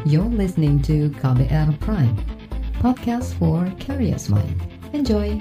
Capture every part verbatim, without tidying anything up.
You're listening to K B R Prime, podcast for curious mind. Enjoy!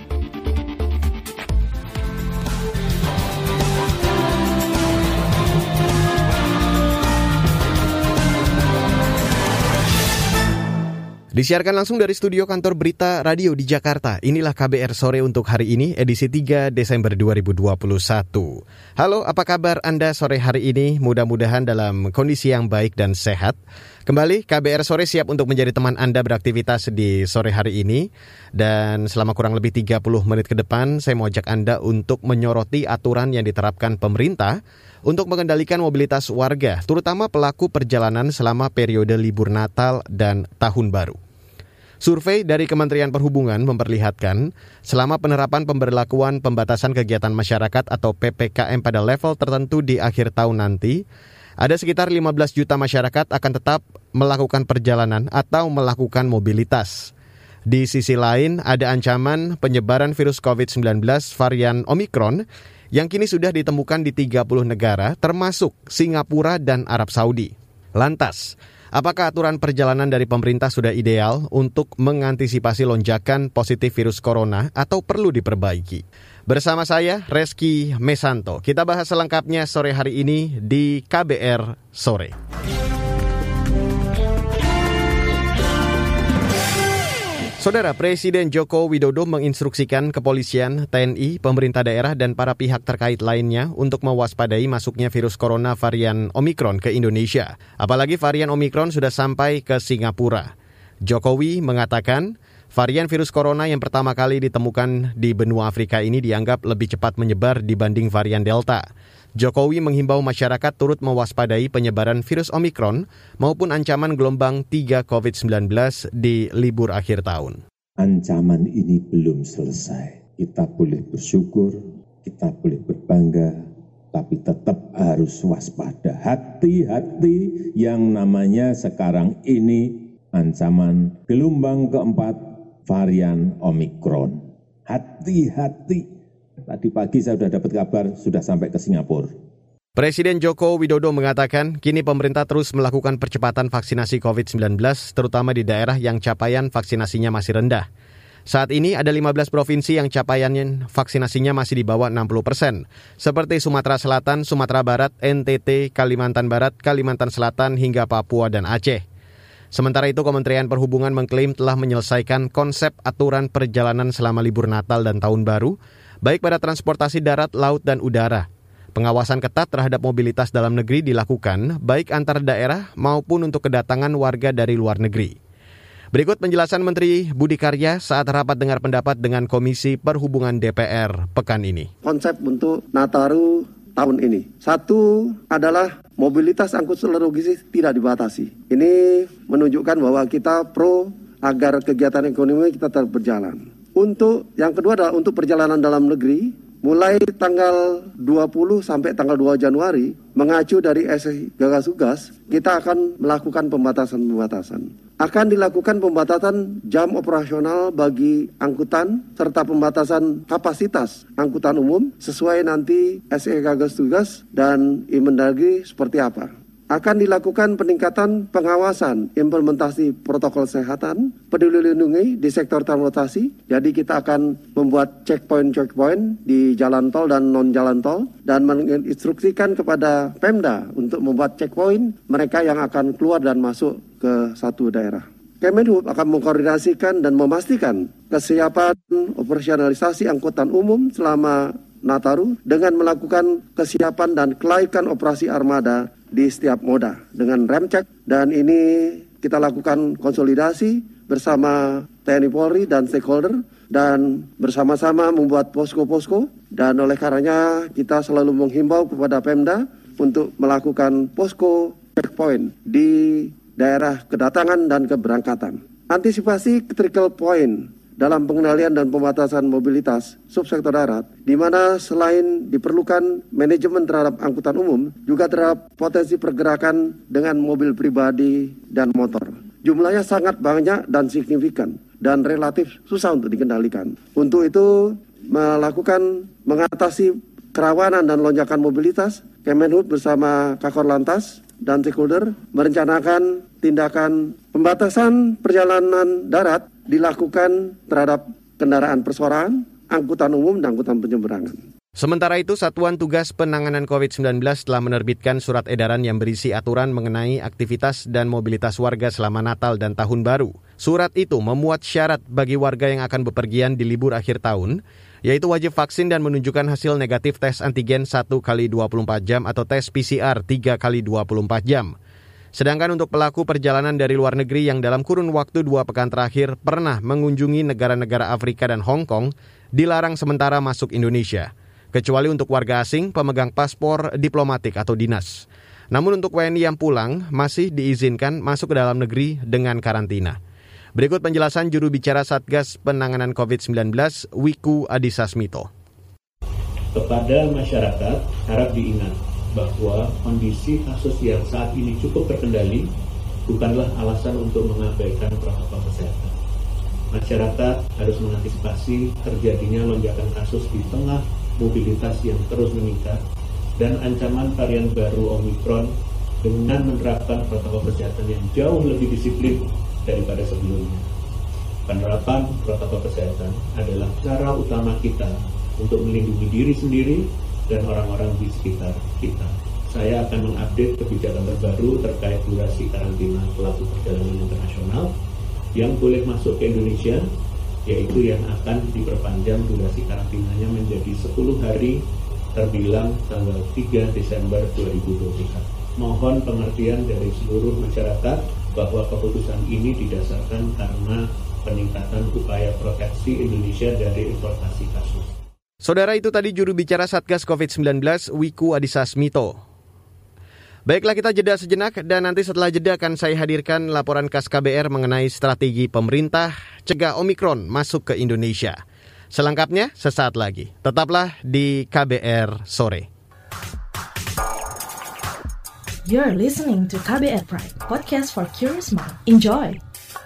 Disiarkan langsung dari studio kantor Berita Radio di Jakarta. Inilah K B R Sore untuk hari ini, edisi tiga Desember dua ribu dua puluh satu. Halo, apa kabar Anda sore hari ini? Mudah-mudahan dalam kondisi yang baik dan sehat. Kembali, K B R Sore siap untuk menjadi teman Anda beraktivitas di sore hari ini. Dan selama kurang lebih tiga puluh menit ke depan, saya mau ajak Anda untuk menyoroti aturan yang diterapkan pemerintah untuk mengendalikan mobilitas warga, terutama pelaku perjalanan selama periode libur Natal dan Tahun Baru. Survei dari Kementerian Perhubungan memperlihatkan selama penerapan pemberlakuan pembatasan kegiatan masyarakat atau P P K M pada level tertentu di akhir tahun nanti, ada sekitar lima belas juta masyarakat akan tetap melakukan perjalanan atau melakukan mobilitas. Di sisi lain, ada ancaman penyebaran virus covid sembilan belas varian Omicron yang kini sudah ditemukan di tiga puluh negara, termasuk Singapura dan Arab Saudi. Lantas, apakah aturan perjalanan dari pemerintah sudah ideal untuk mengantisipasi lonjakan positif virus corona atau perlu diperbaiki? Bersama saya, Reski Mesanto. Kita bahas selengkapnya sore hari ini di K B R Sore. Saudara, Presiden Joko Widodo menginstruksikan kepolisian, T N I, pemerintah daerah, dan para pihak terkait lainnya untuk mewaspadai masuknya virus corona varian Omicron ke Indonesia. Apalagi varian Omicron sudah sampai ke Singapura. Jokowi mengatakan, varian virus corona yang pertama kali ditemukan di benua Afrika ini dianggap lebih cepat menyebar dibanding varian Delta. Jokowi menghimbau masyarakat turut mewaspadai penyebaran virus Omicron maupun ancaman gelombang tiga covid sembilan belas di libur akhir tahun. Ancaman ini belum selesai. Kita boleh bersyukur, kita boleh berbangga, tapi tetap harus waspada. Hati-hati yang namanya sekarang ini ancaman gelombang keempat varian Omicron. Hati-hati. Tadi pagi saya sudah dapat kabar, sudah sampai ke Singapura. Presiden Joko Widodo mengatakan, kini pemerintah terus melakukan percepatan vaksinasi covid sembilan belas, terutama di daerah yang capaian vaksinasinya masih rendah. Saat ini ada lima belas provinsi yang capaian vaksinasinya masih di bawah enam puluh persen, seperti Sumatera Selatan, Sumatera Barat, N T T, Kalimantan Barat, Kalimantan Selatan, hingga Papua dan Aceh. Sementara itu, Kementerian Perhubungan mengklaim telah menyelesaikan konsep aturan perjalanan selama libur Natal dan Tahun Baru, baik pada transportasi darat, laut, dan udara. Pengawasan ketat terhadap mobilitas dalam negeri dilakukan, baik antar daerah maupun untuk kedatangan warga dari luar negeri. Berikut penjelasan Menteri Budi Karya saat rapat dengar pendapat dengan Komisi Perhubungan D P R pekan ini. Konsep untuk Nataru tahun ini. Satu adalah mobilitas angkutan logistik tidak dibatasi. Ini menunjukkan bahwa kita pro agar kegiatan ekonomi kita tetap berjalan. Untuk yang kedua adalah untuk perjalanan dalam negeri, mulai tanggal dua puluh sampai tanggal dua Januari, mengacu dari S I Gagas Tugas, kita akan melakukan pembatasan-pembatasan. Akan dilakukan pembatasan jam operasional bagi angkutan, serta pembatasan kapasitas angkutan umum, sesuai nanti S I Gagas Tugas dan Inmendagri seperti apa. Akan dilakukan peningkatan pengawasan implementasi protokol kesehatan, peduli lindungi di sektor transportasi. Jadi kita akan membuat checkpoint-checkpoint di jalan tol dan non-jalan tol dan menginstruksikan kepada Pemda untuk membuat checkpoint mereka yang akan keluar dan masuk ke satu daerah. Kemenhub akan mengkoordinasikan dan memastikan kesiapan operasionalisasi angkutan umum selama Nataru dengan melakukan kesiapan dan kelaikan operasi armada di setiap moda dengan rem cek, dan ini kita lakukan konsolidasi bersama T N I Polri dan stakeholder dan bersama-sama membuat posko-posko, dan oleh karenanya kita selalu menghimbau kepada Pemda untuk melakukan posko checkpoint di daerah kedatangan dan keberangkatan. Antisipasi critical point dalam pengendalian dan pembatasan mobilitas subsektor darat, di mana selain diperlukan manajemen terhadap angkutan umum, juga terhadap potensi pergerakan dengan mobil pribadi dan motor. Jumlahnya sangat banyak dan signifikan, dan relatif susah untuk dikendalikan. Untuk itu, melakukan mengatasi kerawanan dan lonjakan mobilitas, Kemenhub bersama Kakor Lantas dan stakeholder merencanakan tindakan pembatasan perjalanan darat dilakukan terhadap kendaraan perseorangan, angkutan umum, dan angkutan penyeberangan. Sementara itu, Satuan Tugas Penanganan covid sembilan belas telah menerbitkan surat edaran yang berisi aturan mengenai aktivitas dan mobilitas warga selama Natal dan Tahun Baru. Surat itu memuat syarat bagi warga yang akan bepergian di libur akhir tahun, yaitu wajib vaksin dan menunjukkan hasil negatif tes antigen satu kali dua puluh empat jam atau tes P C R tiga kali dua puluh empat jam. Sedangkan untuk pelaku perjalanan dari luar negeri yang dalam kurun waktu dua pekan terakhir pernah mengunjungi negara-negara Afrika dan Hong Kong, dilarang sementara masuk Indonesia, kecuali untuk warga asing pemegang paspor diplomatik atau dinas. Namun untuk W N I yang pulang masih diizinkan masuk ke dalam negeri dengan karantina. Berikut penjelasan juru bicara Satgas Penanganan covid sembilan belas, Wiku Adhisa Smito. Kepada masyarakat, harap diingat bahwa kondisi kasus yang saat ini cukup terkendali bukanlah alasan untuk mengabaikan protokol kesehatan. Masyarakat harus mengantisipasi terjadinya lonjakan kasus di tengah mobilitas yang terus meningkat dan ancaman varian baru Omikron dengan menerapkan protokol kesehatan yang jauh lebih disiplin daripada sebelumnya. Penerapan protokol kesehatan adalah cara utama kita untuk melindungi diri sendiri dan orang-orang di sekitar kita. Saya akan mengupdate kebijakan terbaru terkait durasi karantina pelaku perjalanan internasional yang boleh masuk ke Indonesia, yaitu yang akan diperpanjang durasi karantinanya menjadi sepuluh hari terbilang tanggal tiga Desember dua ribu dua puluh satu. Mohon pengertian dari seluruh masyarakat bahwa keputusan ini didasarkan karena peningkatan upaya proteksi Indonesia dari importasi kasus. Saudara, itu tadi juru bicara Satgas covid sembilan belas, Wiku Adhisa Smito. Baiklah, kita jeda sejenak dan nanti setelah jeda akan saya hadirkan laporan khas K B R mengenai strategi pemerintah cegah Omikron masuk ke Indonesia. Selengkapnya sesaat lagi. Tetaplah di K B R Sore. You're listening to K B R Pride, podcast for curious mind. Enjoy!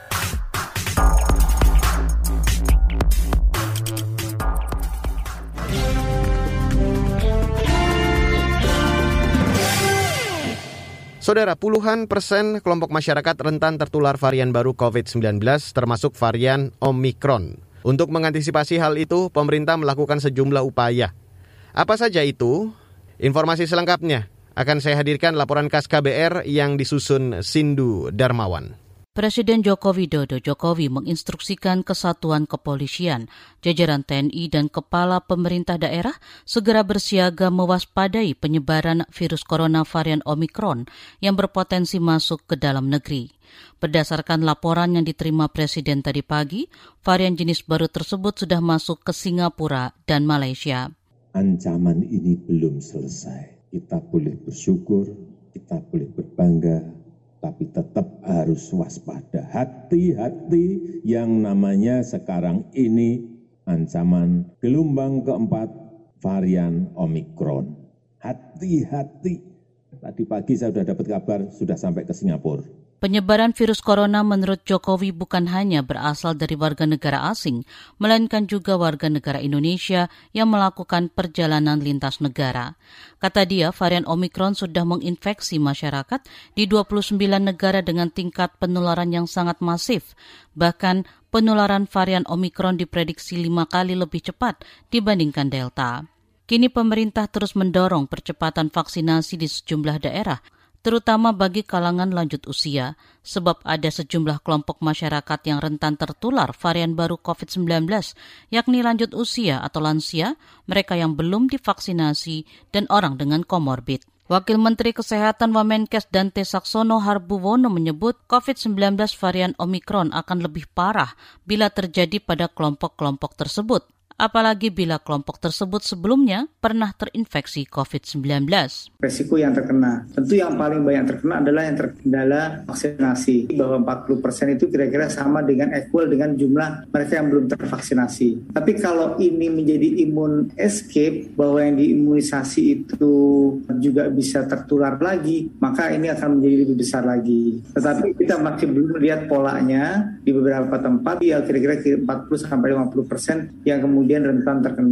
Saudara, puluhan persen kelompok masyarakat rentan tertular varian baru covid sembilan belas termasuk varian Omikron. Untuk mengantisipasi hal itu, pemerintah melakukan sejumlah upaya. Apa saja itu? Informasi selengkapnya akan saya hadirkan laporan khas K B R yang disusun Sindu Darmawan. Presiden Joko Widodo Jokowi menginstruksikan Kesatuan Kepolisian, jajaran T N I dan kepala pemerintah daerah segera bersiaga mewaspadai penyebaran virus corona varian Omikron yang berpotensi masuk ke dalam negeri. Berdasarkan laporan yang diterima Presiden tadi pagi, varian jenis baru tersebut sudah masuk ke Singapura dan Malaysia. Ancaman ini belum selesai. Kita boleh bersyukur, kita boleh berbangga, tapi tetap harus waspada. Hati-hati yang namanya sekarang ini ancaman gelombang keempat varian Omikron. Hati-hati. Tadi pagi saya sudah dapat kabar sudah sampai ke Singapura. Penyebaran virus corona menurut Jokowi bukan hanya berasal dari warga negara asing, melainkan juga warga negara Indonesia yang melakukan perjalanan lintas negara. Kata dia, varian Omikron sudah menginfeksi masyarakat di dua puluh sembilan negara dengan tingkat penularan yang sangat masif. Bahkan penularan varian Omikron diprediksi lima kali lebih cepat dibandingkan Delta. Kini pemerintah terus mendorong percepatan vaksinasi di sejumlah daerah, terutama bagi kalangan lanjut usia, sebab ada sejumlah kelompok masyarakat yang rentan tertular varian baru covid sembilan belas, yakni lanjut usia atau lansia, mereka yang belum divaksinasi, dan orang dengan komorbid. Wakil Menteri Kesehatan Wamenkes Dante Saxono Harbuwono menyebut covid sembilan belas varian Omikron akan lebih parah bila terjadi pada kelompok-kelompok tersebut, apalagi bila kelompok tersebut sebelumnya pernah terinfeksi covid sembilan belas. Resiko yang terkena, tentu yang paling banyak terkena adalah yang terkendala vaksinasi. Bahwa empat puluh persen itu kira-kira sama dengan equal dengan jumlah mereka yang belum tervaksinasi. Tapi kalau ini menjadi imun escape, bahwa yang diimunisasi itu juga bisa tertular lagi, maka ini akan menjadi lebih besar lagi. Tetapi kita masih belum melihat polanya di beberapa tempat, ya kira-kira empat puluh sampai lima puluh persen yang kemudian kemudian rentan terkena.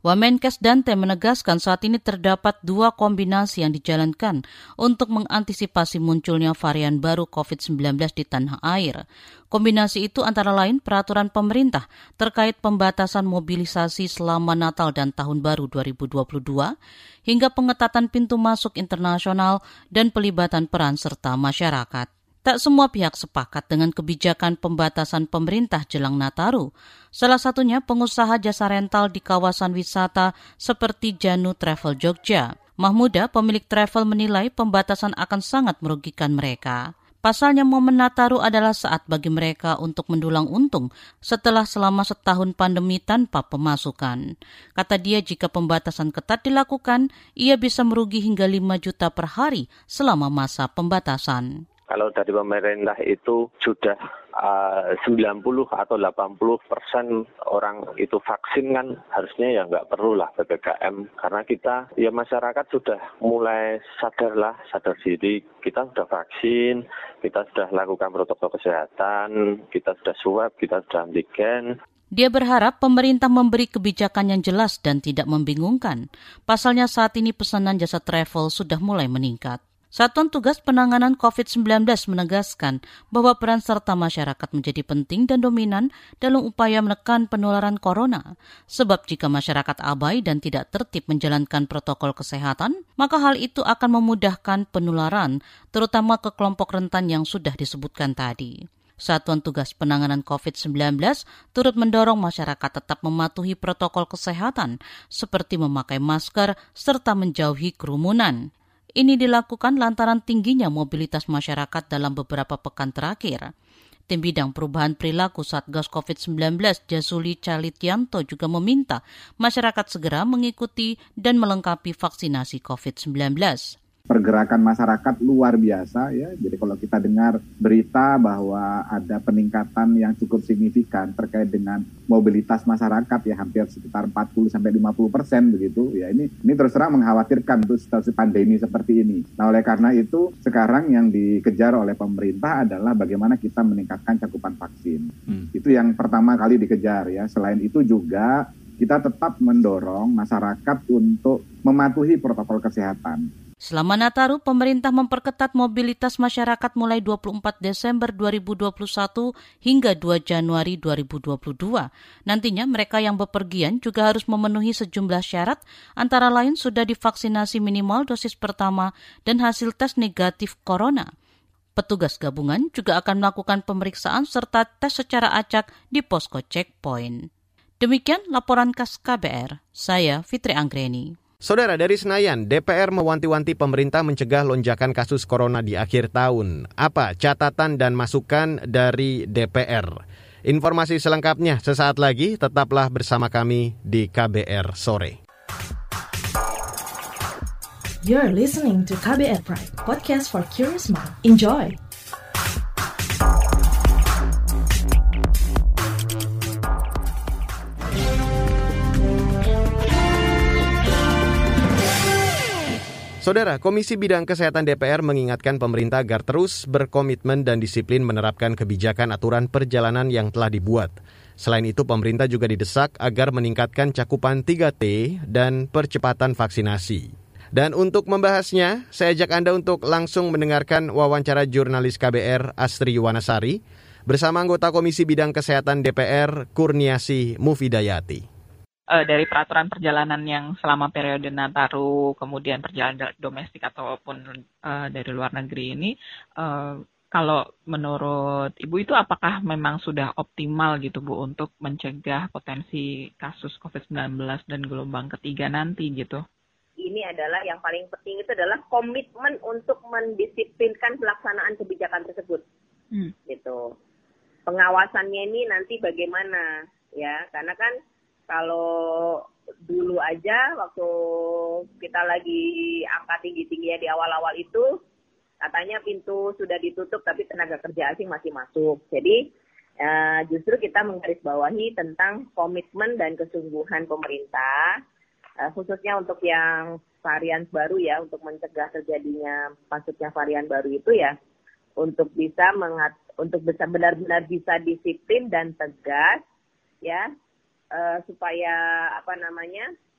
Wamenkes Dante menegaskan saat ini terdapat dua kombinasi yang dijalankan untuk mengantisipasi munculnya varian baru covid sembilan belas di tanah air. Kombinasi itu antara lain peraturan pemerintah terkait pembatasan mobilisasi selama Natal dan Tahun Baru dua ribu dua puluh dua, hingga pengetatan pintu masuk internasional dan pelibatan peran serta masyarakat. Tak semua pihak sepakat dengan kebijakan pembatasan pemerintah jelang Nataru. Salah satunya pengusaha jasa rental di kawasan wisata seperti Janu Travel Jogja. Mahmuda, pemilik travel, menilai pembatasan akan sangat merugikan mereka. Pasalnya momen Nataru adalah saat bagi mereka untuk mendulang untung setelah selama setahun pandemi tanpa pemasukan. Kata dia, jika pembatasan ketat dilakukan, ia bisa merugi hingga lima juta per hari selama masa pembatasan. Kalau dari pemerintah itu sudah uh, sembilan puluh atau delapan puluh persen orang itu vaksin, kan harusnya ya nggak perlu lah P P K M. Karena kita, ya masyarakat sudah mulai sadar lah, sadar diri. Kita sudah vaksin, kita sudah lakukan protokol kesehatan, kita sudah swab, kita sudah antigen. Dia berharap pemerintah memberi kebijakan yang jelas dan tidak membingungkan. Pasalnya saat ini pesanan jasa travel sudah mulai meningkat. Satuan Tugas Penanganan covid sembilan belas menegaskan bahwa peran serta masyarakat menjadi penting dan dominan dalam upaya menekan penularan corona. Sebab jika masyarakat abai dan tidak tertib menjalankan protokol kesehatan, maka hal itu akan memudahkan penularan, terutama ke kelompok rentan yang sudah disebutkan tadi. Satuan Tugas Penanganan covid sembilan belas turut mendorong masyarakat tetap mematuhi protokol kesehatan, seperti memakai masker serta menjauhi kerumunan. Ini dilakukan lantaran tingginya mobilitas masyarakat dalam beberapa pekan terakhir. Tim Bidang Perubahan Perilaku Satgas covid sembilan belas Jasuli Calitianto juga meminta masyarakat segera mengikuti dan melengkapi vaksinasi covid sembilan belas. Pergerakan masyarakat luar biasa ya. Jadi kalau kita dengar berita bahwa ada peningkatan yang cukup signifikan terkait dengan mobilitas masyarakat ya, hampir sekitar empat puluh sampai lima puluh persen begitu ya. Ini ini terus terang mengkhawatirkan untuk situasi pandemi seperti ini. Nah, oleh karena itu sekarang yang dikejar oleh pemerintah adalah bagaimana kita meningkatkan cakupan vaksin. Hmm. Itu yang pertama kali dikejar ya. Selain itu juga kita tetap mendorong masyarakat untuk mematuhi protokol kesehatan. Selama Nataru, pemerintah memperketat mobilitas masyarakat mulai dua puluh empat Desember dua ribu dua puluh satu hingga dua Januari dua ribu dua puluh dua. Nantinya mereka yang bepergian juga harus memenuhi sejumlah syarat, antara lain sudah divaksinasi minimal dosis pertama dan hasil tes negatif corona. Petugas gabungan juga akan melakukan pemeriksaan serta tes secara acak di posko checkpoint. Demikian laporan khas K B R, saya Fitri Anggreni. Saudara, dari Senayan, D P R mewanti-wanti pemerintah mencegah lonjakan kasus corona di akhir tahun. Apa catatan dan masukan dari D P R? Informasi selengkapnya sesaat lagi, tetaplah bersama kami di K B R Sore. You're listening to K B R Pride, podcast for curious mind. Enjoy! Saudara, Komisi Bidang Kesehatan D P R mengingatkan pemerintah agar terus berkomitmen dan disiplin menerapkan kebijakan aturan perjalanan yang telah dibuat. Selain itu, pemerintah juga didesak agar meningkatkan cakupan tiga T dan percepatan vaksinasi. Dan untuk membahasnya, saya ajak Anda untuk langsung mendengarkan wawancara jurnalis K B R Astri Wanasari bersama anggota Komisi Bidang Kesehatan D P R Kurniasi Mufidayati. Uh, dari peraturan perjalanan yang selama periode Nataru, kemudian perjalanan domestik ataupun uh, dari luar negeri ini, uh, kalau menurut Ibu itu apakah memang sudah optimal gitu Bu untuk mencegah potensi kasus covid sembilan belas dan gelombang ketiga nanti gitu? Ini adalah yang paling penting, itu adalah komitmen untuk mendisiplinkan pelaksanaan kebijakan tersebut. Hmm. Gitu. Pengawasannya ini nanti bagaimana ya, karena kan kalau dulu aja waktu kita lagi angka tinggi-tingginya di awal-awal itu, katanya pintu sudah ditutup tapi tenaga kerja asing masih masuk. Jadi uh, justru kita menggarisbawahi tentang komitmen dan kesungguhan pemerintah, uh, khususnya untuk yang varian baru ya, untuk mencegah terjadinya masuknya varian baru itu ya, untuk bisa mengat, untuk bisa benar-benar bisa disiplin dan tegas ya. Uh, supaya apa namanya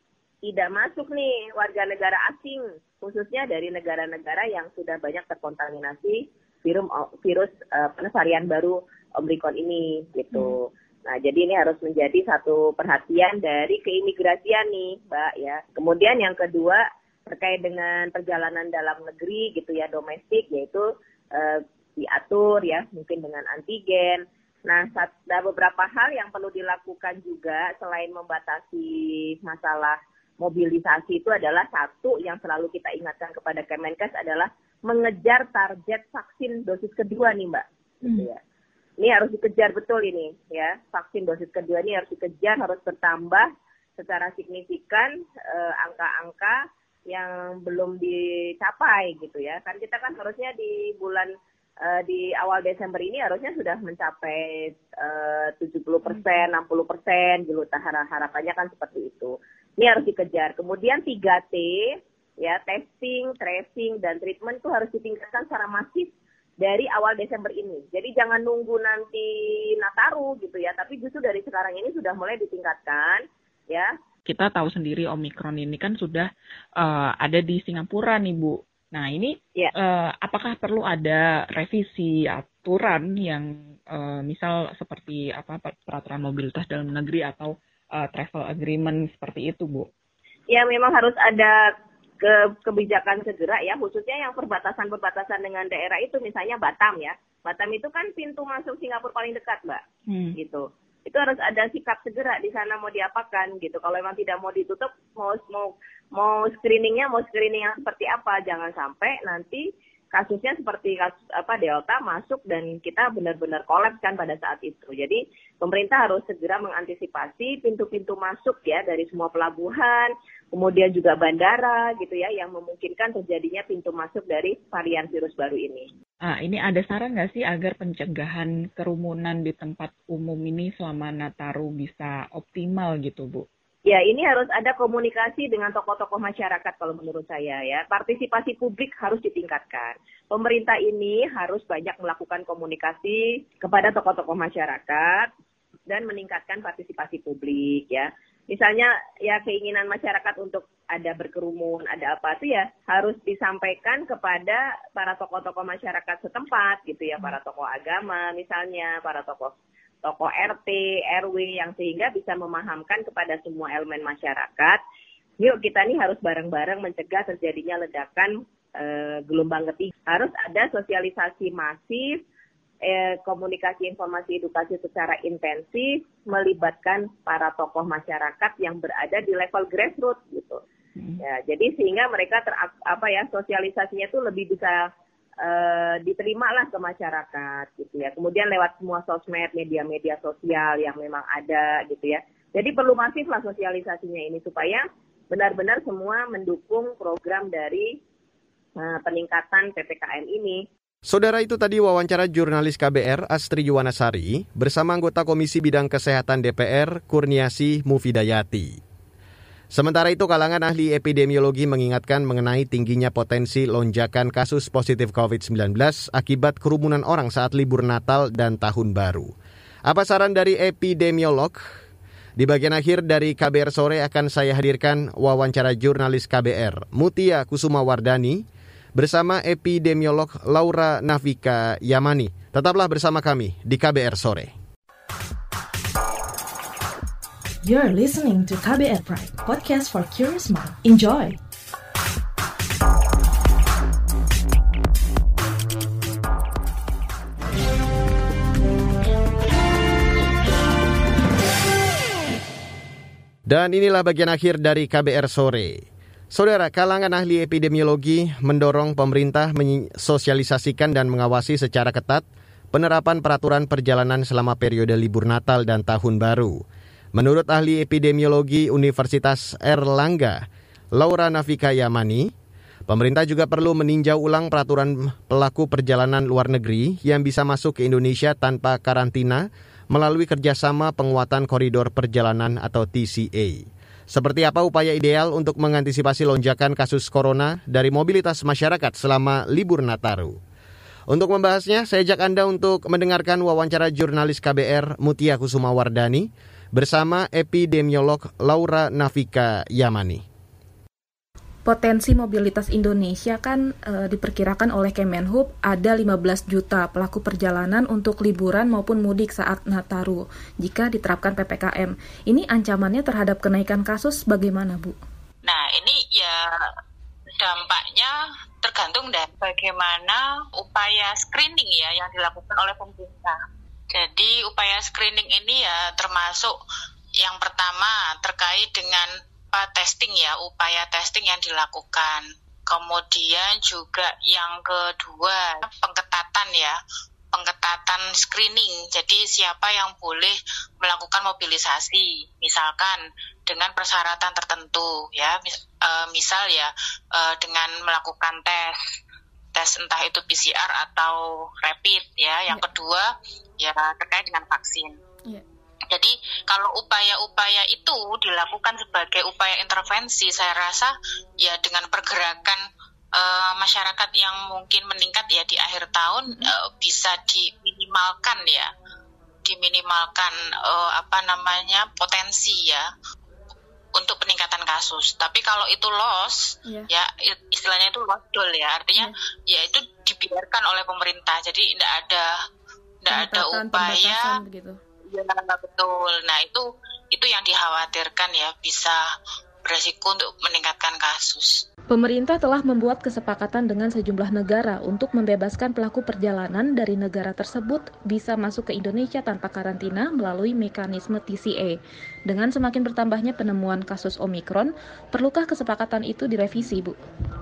tidak masuk nih warga negara asing, khususnya dari negara-negara yang sudah banyak terkontaminasi virus virus uh, varian baru Omicron ini gitu. Hmm. Nah, jadi ini harus menjadi satu perhatian dari keimigrasian nih, Mbak ya. Kemudian yang kedua terkait dengan perjalanan dalam negeri gitu ya, domestik, yaitu uh, diatur ya, mungkin dengan antigen. Nah, ada beberapa hal yang perlu dilakukan juga selain membatasi masalah mobilisasi itu adalah satu yang selalu kita ingatkan kepada Kemenkes adalah mengejar target vaksin dosis kedua nih, Mbak. Hmm. Gitu ya. Ini harus dikejar betul ini ya, vaksin dosis kedua ini harus dikejar, harus bertambah secara signifikan eh, angka-angka yang belum dicapai gitu ya. Kan kita kan harusnya di bulan uh, di awal Desember ini harusnya sudah mencapai uh, tujuh puluh persen, enam puluh persen gitu. Harapannya kan seperti itu. Ini harus dikejar. Kemudian tiga T ya, testing, tracing dan treatment itu harus ditingkatkan secara masif dari awal Desember ini. Jadi jangan nunggu nanti Nataru gitu ya, tapi justru dari sekarang ini sudah mulai ditingkatkan ya. Kita tahu sendiri Omicron ini kan sudah uh, ada di Singapura nih, Bu. Nah, ini yeah. uh, apakah perlu ada revisi aturan yang uh, misal seperti apa peraturan mobilitas dalam negeri atau uh, travel agreement seperti itu, Bu? Ya, memang harus ada ke kebijakan segera ya, khususnya yang perbatasan-perbatasan dengan daerah itu, misalnya Batam ya. Batam itu kan pintu masuk Singapura paling dekat, Mbak. Hmm. Gitu. Itu harus ada sikap segera di sana mau diapakan gitu. Kalau memang tidak mau ditutup, mau mau mau screeningnya mau screening yang seperti apa, jangan sampai nanti kasusnya seperti kasus apa Delta masuk dan kita benar-benar kolaps kan pada saat itu. Jadi pemerintah harus segera mengantisipasi pintu-pintu masuk ya dari semua pelabuhan, kemudian juga bandara gitu ya yang memungkinkan terjadinya pintu masuk dari varian virus baru ini. Ah, ini ada saran nggak sih agar pencegahan kerumunan di tempat umum ini selama Nataru bisa optimal gitu, Bu? Ya, ini harus ada komunikasi dengan tokoh-tokoh masyarakat kalau menurut saya ya. Partisipasi publik harus ditingkatkan. Pemerintah ini harus banyak melakukan komunikasi kepada tokoh-tokoh masyarakat dan meningkatkan partisipasi publik ya. Misalnya ya keinginan masyarakat untuk ada berkerumun, ada apa itu ya harus disampaikan kepada para tokoh-tokoh masyarakat setempat gitu ya, para tokoh agama misalnya, para tokoh tokoh R T, R W yang sehingga bisa memahamkan kepada semua elemen masyarakat. Yuk kita nih harus bareng-bareng mencegah terjadinya ledakan e, gelombang ketiga. Harus ada sosialisasi masif, eh, komunikasi informasi edukasi secara intensif, melibatkan para tokoh masyarakat yang berada di level grassroots gitu. Hmm. Ya, jadi sehingga mereka ter, apa ya sosialisasinya itu lebih bisa Uh, diterima lah ke masyarakat gitu ya. Kemudian lewat semua sosmed, media-media sosial yang memang ada gitu ya. Jadi perlu masif lah sosialisasinya ini supaya benar-benar semua mendukung program dari uh, peningkatan P P K M ini. Saudara, itu tadi wawancara jurnalis K B R Astri Yuwanasari bersama anggota Komisi Bidang Kesehatan D P R Kurniasih Mufidayati. Sementara itu, kalangan ahli epidemiologi mengingatkan mengenai tingginya potensi lonjakan kasus positif covid sembilan belas akibat kerumunan orang saat libur Natal dan Tahun Baru. Apa saran dari epidemiolog? Di bagian akhir dari K B R Sore akan saya hadirkan wawancara jurnalis K B R Mutia Kusumawardani bersama epidemiolog Laura Nafika Yamani. Tetaplah bersama kami di K B R Sore. You're listening to K B R Pride, podcast for curious mind. Enjoy! Dan inilah bagian akhir dari K B R Sore. Saudara, kalangan ahli epidemiologi mendorong pemerintah mensosialisasikan dan mengawasi secara ketat penerapan peraturan perjalanan selama periode libur Natal dan Tahun Baru. Menurut ahli epidemiologi Universitas Erlangga, Laura Nafika Yamani, pemerintah juga perlu meninjau ulang peraturan pelaku perjalanan luar negeri yang bisa masuk ke Indonesia tanpa karantina melalui kerjasama penguatan koridor perjalanan atau T C A. Seperti apa upaya ideal untuk mengantisipasi lonjakan kasus corona dari mobilitas masyarakat selama libur Nataru? Untuk membahasnya, saya ajak Anda untuk mendengarkan wawancara jurnalis K B R Mutia Kusumawardani bersama epidemiolog Laura Nafika Yamani. potensi mobilitas Indonesia kan e, diperkirakan oleh Kemenhub ada lima belas juta pelaku perjalanan untuk liburan maupun mudik saat Nataru jika diterapkan P P K M. Ini ancamannya terhadap kenaikan kasus bagaimana, Bu? Nah, ini ya dampaknya tergantung dari bagaimana upaya screening ya yang dilakukan oleh pemerintah. Jadi upaya screening ini ya termasuk yang pertama terkait dengan testing ya, upaya testing yang dilakukan. Kemudian juga yang kedua, pengetatan ya, pengetatan screening. Jadi siapa yang boleh melakukan mobilisasi, misalkan dengan persyaratan tertentu ya, mis- uh, misal ya uh, dengan melakukan tes, tes entah itu P C R atau rapid ya. Yang kedua ya terkait dengan vaksin. Yeah. Jadi kalau upaya-upaya itu dilakukan sebagai upaya intervensi, saya rasa ya dengan pergerakan uh, masyarakat yang mungkin meningkat ya di akhir tahun uh, bisa diminimalkan ya, diminimalkan uh, apa namanya potensi ya untuk peningkatan kasus. Tapi kalau itu loss yeah. ya istilahnya itu loss goal ya, artinya yeah. ya itu dibiarkan oleh pemerintah. Jadi tidak ada tidak ada upaya. Ya, betul. Nah itu itu yang dikhawatirkan ya bisa beresiko untuk meningkatkan kasus. Pemerintah telah membuat kesepakatan dengan sejumlah negara untuk membebaskan pelaku perjalanan dari negara tersebut bisa masuk ke Indonesia tanpa karantina melalui mekanisme T C A. Dengan semakin bertambahnya penemuan kasus Omikron, perlukah kesepakatan itu direvisi, Bu?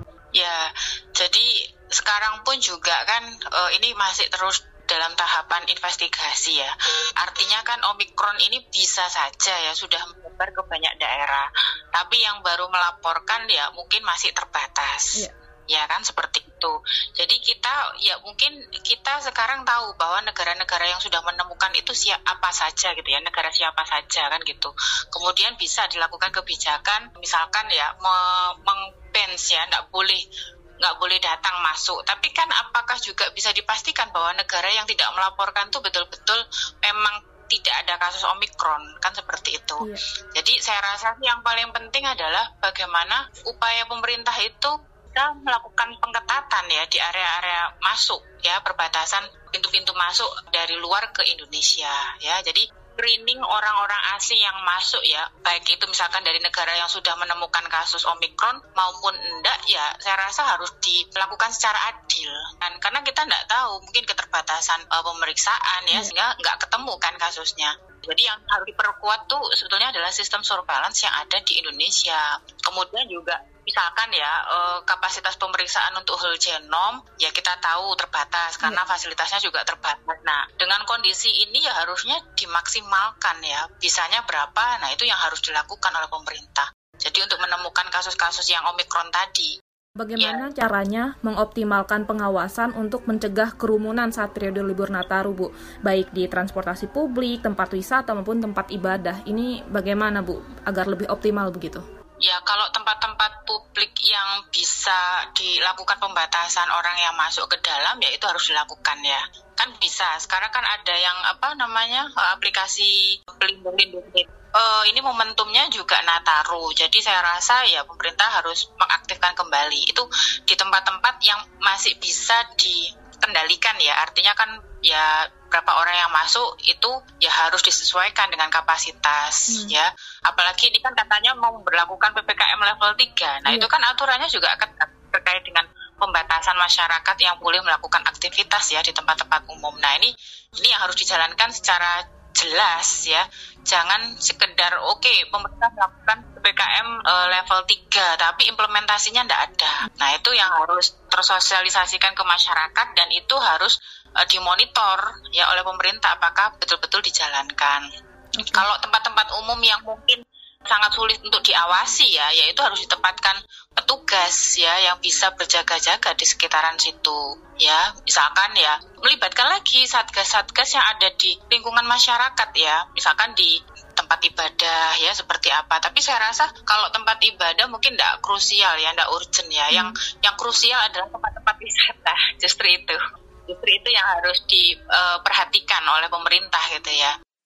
Ya, jadi sekarang pun juga kan uh, ini masih terus dalam tahapan investigasi ya. Artinya kan Omikron ini bisa saja ya sudah menyebar ke banyak daerah. Tapi yang baru melaporkan ya mungkin masih terbatas. Yeah. Ya kan seperti itu. Jadi kita ya mungkin kita sekarang tahu bahwa negara-negara yang sudah menemukan itu siapa saja gitu ya, negara siapa saja kan gitu. Kemudian bisa dilakukan kebijakan misalkan ya meng-bans ya, enggak boleh nggak boleh datang masuk. Tapi kan apakah juga bisa dipastikan bahwa negara yang tidak melaporkan itu betul-betul memang tidak ada kasus Omikron, kan seperti itu. Iya. Jadi saya rasa yang paling penting adalah bagaimana upaya pemerintah itu bisa melakukan pengetatan ya di area-area masuk ya, perbatasan pintu-pintu masuk dari luar ke Indonesia ya. Jadi screening orang-orang asing yang masuk ya, baik itu misalkan dari negara yang sudah menemukan kasus Omikron maupun enggak ya, saya rasa harus dilakukan secara adil. Dan karena kita enggak tahu mungkin keterbatasan uh, pemeriksaan ya, yeah. sehingga enggak ketemu kan kasusnya. Jadi yang harus diperkuat tuh sebetulnya adalah sistem surveillance yang ada di Indonesia. Kemudian juga misalkan ya kapasitas pemeriksaan untuk whole genome ya kita tahu terbatas karena fasilitasnya juga terbatas. Nah dengan kondisi ini ya harusnya dimaksimalkan ya, bisanya berapa, nah itu yang harus dilakukan oleh pemerintah. Jadi untuk menemukan kasus-kasus yang Omikron tadi. Bagaimana ya. caranya mengoptimalkan pengawasan untuk mencegah kerumunan saat periode libur Nataru, Bu? Baik di transportasi publik, tempat wisata maupun tempat ibadah. Ini bagaimana, Bu, agar lebih optimal begitu? Ya, kalau tempat-tempat publik yang bisa dilakukan pembatasan orang yang masuk ke dalam, ya itu harus dilakukan ya. Kan bisa. Sekarang kan ada yang apa namanya aplikasi pelindung lindung. Uh, ini momentumnya juga Nataru, jadi saya rasa ya pemerintah harus mengaktifkan kembali itu di tempat-tempat yang masih bisa dikendalikan ya, artinya kan ya berapa orang yang masuk itu ya harus disesuaikan dengan kapasitas hmm. ya, apalagi ini kan katanya mau memberlakukan P P K M level tiga, nah yeah. itu kan aturannya juga ketat terkait dengan pembatasan masyarakat yang boleh melakukan aktivitas ya di tempat-tempat umum. Nah ini ini yang harus dijalankan secara jelas ya, jangan sekedar oke okay, pemerintah melakukan P P K M uh, level tiga tapi implementasinya tidak ada. Nah itu yang harus tersosialisasikan ke masyarakat dan itu harus uh, dimonitor ya oleh pemerintah apakah betul-betul dijalankan. Okay. Kalau tempat-tempat umum yang mungkin sangat sulit untuk diawasi ya, yaitu harus ditempatkan petugas ya yang bisa berjaga-jaga di sekitaran situ ya, misalkan ya melibatkan lagi satgas-satgas yang ada di lingkungan masyarakat ya, misalkan di tempat ibadah ya seperti apa. Tapi saya rasa kalau tempat ibadah mungkin tidak krusial ya, tidak urgent ya. Hmm. Yang yang krusial adalah tempat-tempat wisata, justru itu, justru itu yang harus diperhatikan oleh pemerintah gitu ya.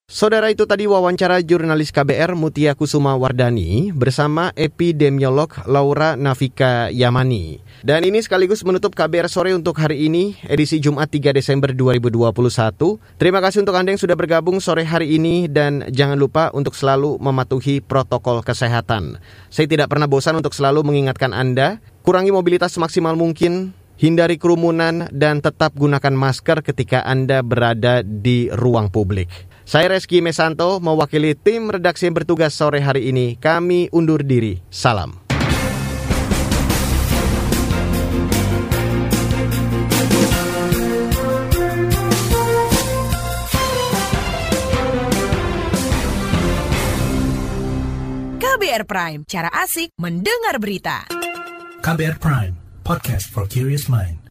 Saudara, itu tadi wawancara jurnalis K B R Mutia Kusuma Wardani bersama epidemiolog Laura Navika Yamani. Dan ini sekaligus menutup K B R Sore untuk hari ini, edisi Jumat tiga Desember dua ribu dua puluh satu. Terima kasih untuk Anda yang sudah bergabung sore hari ini dan jangan lupa untuk selalu mematuhi protokol kesehatan. Saya tidak pernah bosan untuk selalu mengingatkan Anda, kurangi mobilitas semaksimal mungkin, hindari kerumunan, dan tetap gunakan masker ketika Anda berada di ruang publik. Saya Reski Mesanto, mewakili tim redaksi yang bertugas sore hari ini. Kami undur diri. Salam. K B R Prime, cara asik mendengar berita. K B R Prime, podcast for curious mind.